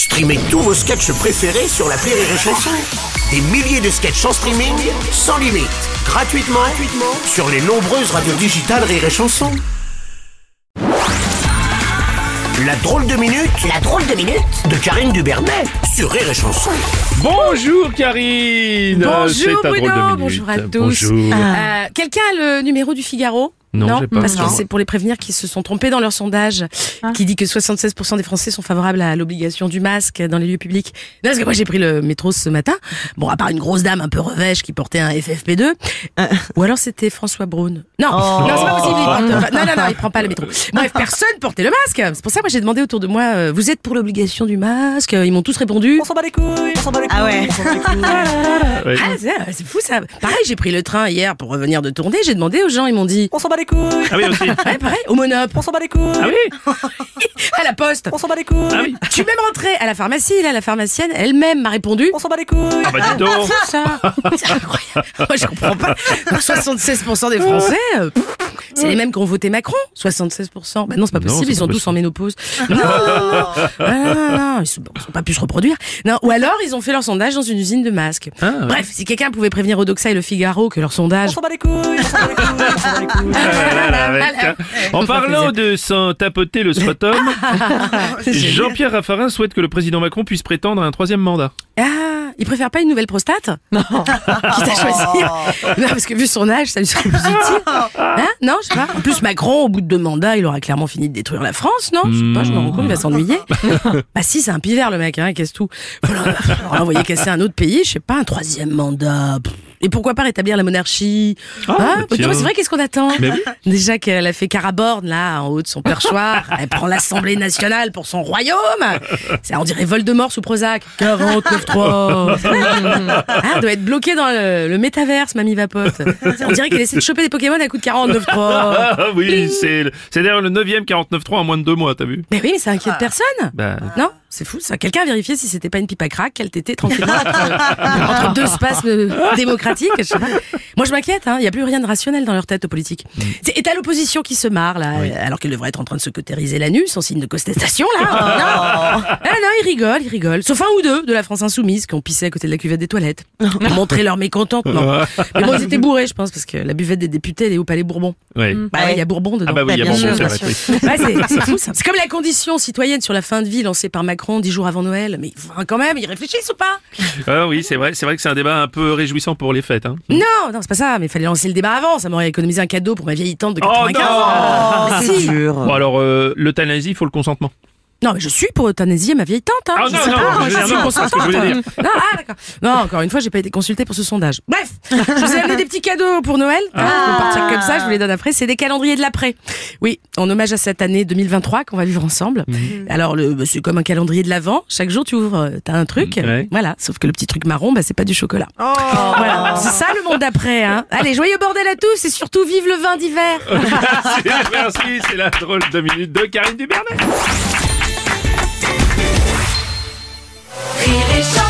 Streamez tous vos sketchs préférés sur l'appli Rire et Chanson. Des milliers de sketchs en streaming, sans limite, gratuitement sur les nombreuses radios digitales Rire et Chanson. La drôle de minute de Karine Dubernet sur Rire et Chanson. Bonjour Karine. Bonjour C'est ta Bruno, drôle de minute. bonjour à tous. Bonjour. Quelqu'un a le numéro du Figaro ? Non, j'ai pas. Parce que Non. c'est pour les prévenir qui se sont trompés dans leur sondage, qui dit que 76% des Français sont favorables à l'obligation du masque dans les lieux publics. Non, parce que moi j'ai pris le métro ce matin. Bon, à part une grosse dame un peu revêche qui portait un FFP2, ou alors c'était François Braun. Non, non, c'est pas possible. Il prend pas le métro. Bref, personne portait le masque. C'est pour ça que moi j'ai demandé autour de moi, vous êtes pour l'obligation du masque ? Ils m'ont tous répondu. On s'en bat les couilles, Ah ouais. Ouais. Ah, c'est fou ça. Pareil, j'ai pris le train hier pour revenir de tournée. J'ai demandé aux gens, ils m'ont dit. on s'en bat les couilles, Ah oui aussi. Ouais, pareil, au Monop, on s'en bat les couilles, Ah oui. à la Poste. on s'en bat les couilles, Ah oui. Je suis même rentrée à la pharmacie, là, la pharmacienne elle-même m'a répondu. on s'en bat les couilles. Ah bah dis donc. C'est ça. C'est incroyable. Moi, je comprends pas. 76% des Français, c'est les mêmes qui ont voté Macron. 76%. Bah non, c'est pas Non, possible, c'est ils sont pas tous en ménopause. Non, ils sont pas pu se reproduire. Non, ou alors, ils ont fait leur sondage dans une usine de masques. Ah, ouais. Bref, si quelqu'un pouvait prévenir Odoxa et le Figaro que leur sondage... On s'en bat les couilles, on s'en bat les couilles, on s'en bat les couilles. En parlant de s'en tapoter le scrotum, C'est génial. Jean-Pierre Raffarin souhaite que le président Macron puisse prétendre à un troisième mandat. Ah, il préfère pas une nouvelle prostate ? Non. Quitte à choisir. Non, parce que vu son âge, ça lui serait plus utile. Hein ? Non, je sais pas. En plus, Macron, au bout de 2 mandats, il aura clairement fini de détruire la France, non ? Je sais pas, je me rends compte, il va s'ennuyer. Bah si, c'est un pivert, le mec, hein, il casse tout. Voilà, on va l'envoyer casser un autre pays, je sais pas, un 3e mandat. Et pourquoi pas rétablir la monarchie ? Ah, Hein ? tiens. Non, c'est vrai, qu'est-ce qu'on attend ? Mais oui. Déjà qu'elle a fait Caraborne, là, en haut de son perchoir. Elle prend l'Assemblée nationale pour son royaume. On dirait Voldemort sous Prozac. 49.3. Ah, elle doit être bloquée dans le métaverse, mamie Vapote. On dirait qu'elle essaie de choper des Pokémon à coup de 49.3. Ah oui, c'est d'ailleurs le 9e 49.3 en moins de 2 mois, t'as vu? Mais oui, mais ça inquiète personne. Bah, Non, c'est fou ça. Quelqu'un a vérifié si c'était pas une pipe à crack qu'elle t'était tranquillement entre 2 spasmes démocratiques. Je sais pas. Moi, je m'inquiète. Il y a plus rien de rationnel dans leur tête aux politiques. Et t'as l'opposition qui se marre là, alors qu'elle devrait être en train de se cautériser l'anus en signe de contestation là. Non, ils rigolent. Sauf un ou deux de la France insoumise qui ont pissé à côté de la cuvette des toilettes pour montrer leur mécontentement. Mais bon, ils étaient bourrés, je pense, parce que la buvette des députés, elle est au Palais Bourbon. ouais. Bah oui, il y a Bourbon dedans. Ah bah oui, il y a bien Bourbon, sûr. c'est vrai. Oui. Ouais, c'est fou ça. C'est comme la condition citoyenne sur la fin de vie lancée par Macron 10 jours avant Noël. Mais quand même, ils réfléchissent ou pas ? Ah oui, c'est vrai que c'est un débat un peu réjouissant pour les fêtes. Hein. Non, c'est pas ça. Mais il fallait lancer le débat avant. Ça m'aurait économisé un cadeau pour ma vieille tante de 95. non Mais C'est si. dur. Bon alors, l'euthanasie, il faut le consentement. Non, mais je suis pour euthanasier ma vieille tante. Ah Je non, sais non, pas, je veux je dire, suis non, c'est ce que je consentante. voulais dire. Non, d'accord. Non, encore une fois, j'ai pas été consultée pour ce sondage. Bref, je vous ai amené des petits cadeaux pour Noël. On va partir comme ça, je vous les donne après. C'est des calendriers de l'après. Oui, en hommage à cette année 2023 qu'on va vivre ensemble. Alors, c'est comme un calendrier de l'Avent. Chaque jour, tu ouvres, t'as un truc. Ouais. Voilà. Sauf que le petit truc marron, c'est pas du chocolat. Voilà. C'est ça le monde d'après, hein. Allez, joyeux bordel à tous et surtout vive le vin d'hiver. Merci, c'est la drôle de minute de Karine Dubernet. Rire et chanson.